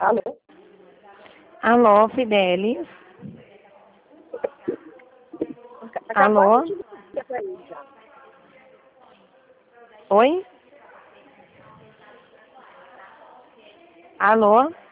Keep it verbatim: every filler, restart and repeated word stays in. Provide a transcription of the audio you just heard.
Alô? Alô, Fidelis? Acabou Alô? de ligar pra ele já. Oi? Alô?